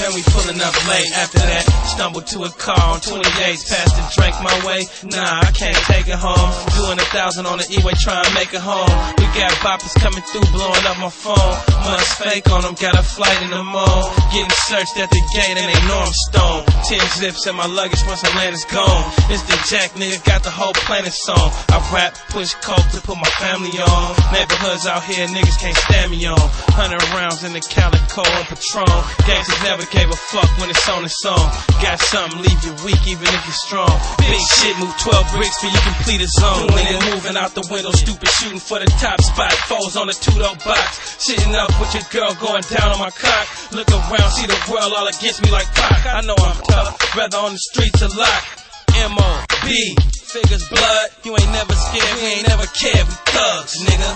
and we pulling up late. After that, stumbled to a car on 28, passed and drank my way. Nah, I can't take it home. Doing 1,000 on the E-way, trying to make it home. We got boppers coming through, blowing up my phone. Must fake on them, got a flight in the mall. Getting searched at the gate and they know I'm stoned. 10 zips in my luggage once I land is gone. It's the Jack nigga, got the whole planet song. I rap, push coke to put my family on. Neighborhoods out here, niggas can't stand me on. 100 rounds in the Calico on Patron. Gangsters never gave a fuck when it's on the song. Got something, leave you weak even if you're strong. Big shit, move 12 bricks for you complete a zone. Doing it, moving out the window, stupid shooting for the top spot. Foes on the two-door box. Sitting up with your girl going down on my cock. Look around, see the world all against me like Pac. I know I'm tough, rather on the streets a lot. M.O.B. Figures blood, you ain't never scared, we ain't never cared, we thugs, nigga.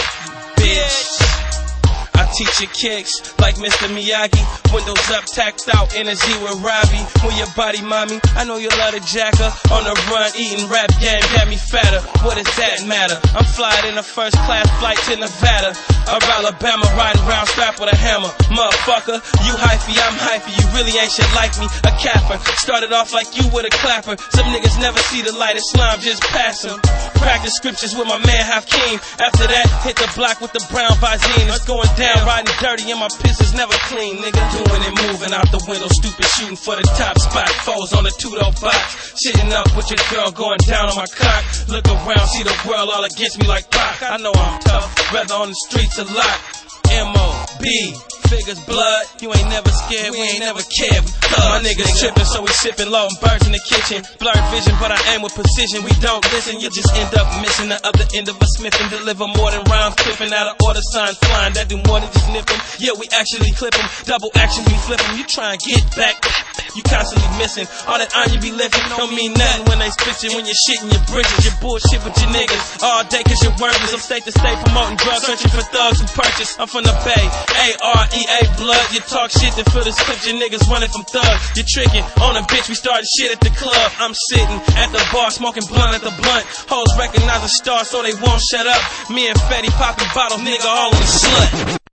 Bitch. I teach you kicks like Mr. Miyagi. Windows up, tacked out, energy with Robbie. Move your body, mommy. I know you love the jacker. On the run, eating rap game, got me fatter. What does that matter? I'm flying in a first class flight to Nevada or Alabama, riding round strapped with a hammer. Motherfucker, you hyphy, I'm hyphy. You really ain't shit like me, a capper. Started off like you with a clapper. Some niggas never see the light, Islam just pass them. Practice scriptures with my man Hakeem. After that, hit the block with the brown Visine. It's going down, riding dirty and my piss is never clean, nigga. Doing it, moving out the window, stupid shooting for the top spot. Foes on the two-door box. Sitting up with your girl going down on my cock. Look around, see the world all against me like Pac. I know I'm tough, rather on the streets a lot. M.O.B. Figures blood, you ain't never scared, we ain't never cared. My niggas trippin', so we sippin' low and birds in the kitchen. Blurred vision, but I aim with precision. We don't listen, you just end up missing the other end of a smith and deliver more than rhymes clipping out of order signs flying that do more than just nip 'em. Yeah, we actually clip 'em, double action, we flip 'em. You try and get back, you constantly missing. All that on you be lifting don't mean nothing when they spit you. When you're shitting your bridges, you bullshit with your niggas all day cause you're worthless. I'm state to state promoting drugs, searching for thugs who purchase. I'm from the Bay, A-R-E-A blood. You talk shit to fill this clip, your niggas running from thugs. You're tricking on a bitch, we started shit at the club. I'm sitting at the bar, smoking blunt at the blunt. Hoes recognize a star so they won't shut up. Me and Fetty popping bottles, nigga all in the slut.